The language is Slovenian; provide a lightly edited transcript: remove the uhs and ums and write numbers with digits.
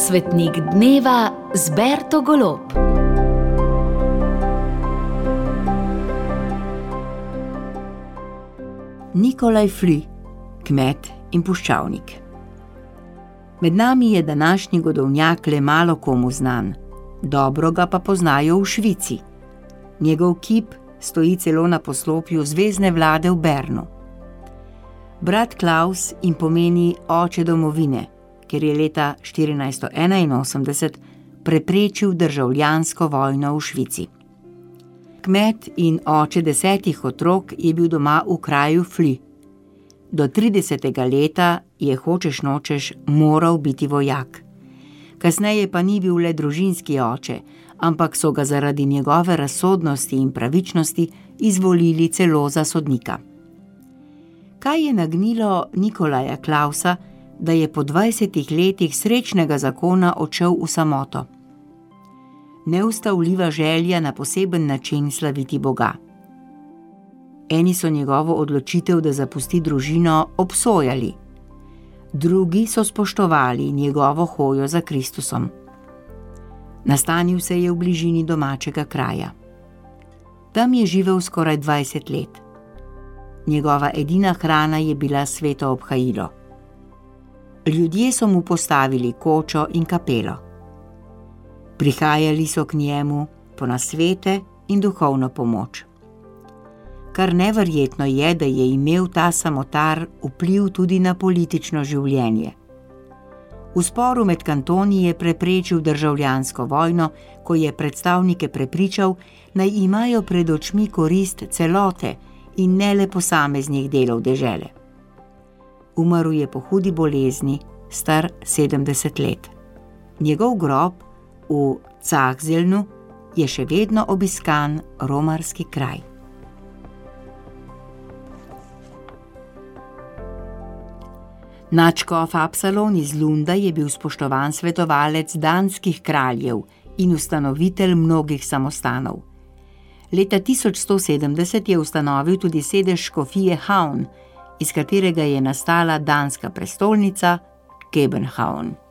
Svetnik dneva z Berto Golob. Nikolaj Fly, kmet in puščavnik. Med nami je današnji godovnjak le malo komu znan, dobro ga pa poznajo v Švici. Njegov kip stoji celo na poslopju zvezne vlade v Bernu. Brat Klaus jim pomeni oče domovine, ker je leta 1481 preprečil državljansko vojno v Švici. Kmet in oče 10 otrok je bil doma v kraju Fly. Do 30. leta je hočeš nočeš moral biti vojak. Kasneje pa ni bil le družinski oče, ampak so ga zaradi njegove razsodnosti in pravičnosti izvolili celo za sodnika. Kaj je nagnilo Nikolaja Klausa, da je po 20 letih srečnega zakona odšel v samoto? Neustavljiva želja na poseben način slaviti Boga. Eni so njegovo odločitev, da zapusti družino, obsojali. Drugi so spoštovali njegovo hojo za Kristusom. Nastanil se je v bližini domačega kraja. Tam je živel skoraj 20 let. Njegova edina hrana je bila sveto obhajilo. Ljudje so mu postavili kočo in kapelo. Prihajali so k njemu po nasvete in duhovno pomoč. Kar neverjetno je, da je imel ta samotar vpliv tudi na politično življenje. V sporu med kantoni je preprečil državljansko vojno, ko je predstavnike prepričal, naj imajo pred očmi korist celote in ne le posameznih delov dežele. Umrl je po hudi bolezni, star 70 let. Njegov grob v Cahzelnu je še vedno obiskan romarski kraj. Nadškof Absalon iz Lunda je bil spoštovan svetovalec danskih kraljev in ustanovitelj mnogih samostanov. Leta 1170 je ustanovil tudi sedež škofije Havn, iz katerega je nastala danska prestolnica København.